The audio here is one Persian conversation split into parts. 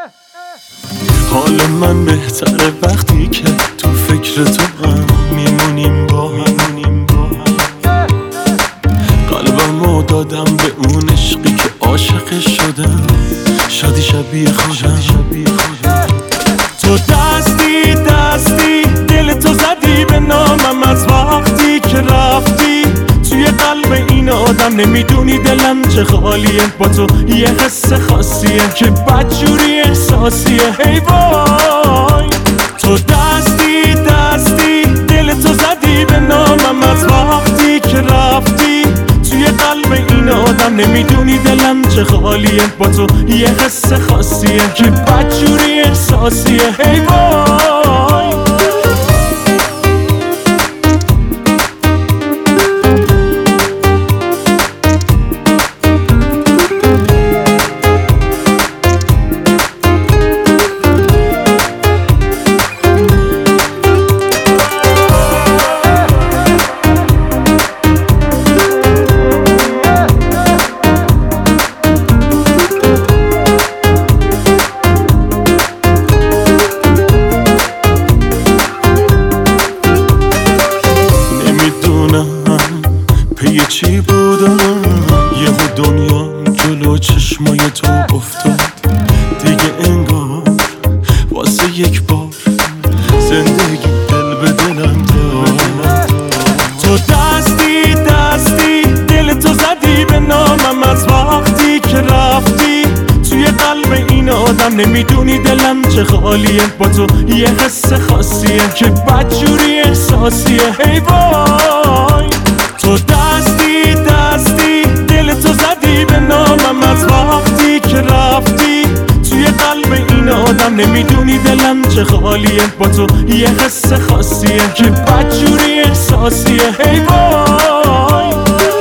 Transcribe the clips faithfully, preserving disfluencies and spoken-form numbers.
حال من بهتره وقتی که تو فکر تو هم میمونیم با هم قلبمو دادم به اون عشقی که عاشق شدم، شادی شبیه خودم. تو دستی دستی دل تو زدی به نامم از وقتی که رفتی توی قلب این آدم. نمیدونی دلم چه خالیه، با تو یه حس خاصیه که بدجوری احساسیه. ای وای تو دستی دستی دل تو زدی به نامم از وقتی که رفتی توی قلب این آدم. نمیدونی دلم چه خالیه، با تو یه حس خاصیه که بدجوری احساسیه. ای وای پی چی بودم، یهو دنیا جلو چشمای تو افتاد. دیگه انگار واسه یک بار زندگی دل به دلم داد. تو دستی دستی دل تو زدی به نامم از وقتی که رفتی توی قلب این آدم. نمیدونی دلم چه خالیه، با تو یه حس خاصیه که بدجوری احساسیه. ای وای تو دستی دستی دل تو زدی به نامم از وقتی که رفتی توی قلب این آدم. نمیدونی دلم چه خالیه، با تو یه حس خاصیه که بدجوری احساسیه. ای وای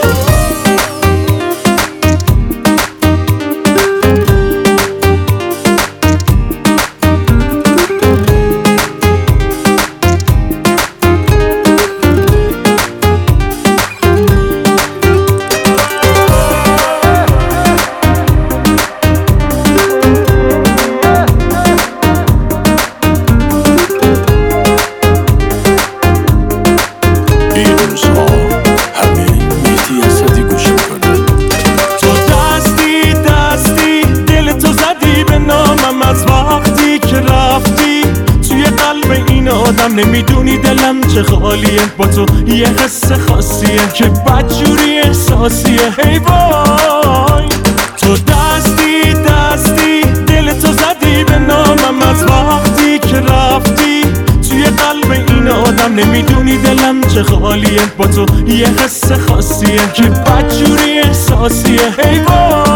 از وقتی که رفتی توی قلب این آدم. نمیدونی دلم چه خالیه، با تو یه حس خاصیه که بدجوری احساسیه. ای وای تو دستی دستی دل تو زدی به نامم از وقتی که رفتی توی قلب این آدم. نمیدونی دلم چه خالیه، با تو یه حس خاصیه که بدجوری احساسیه. ای وای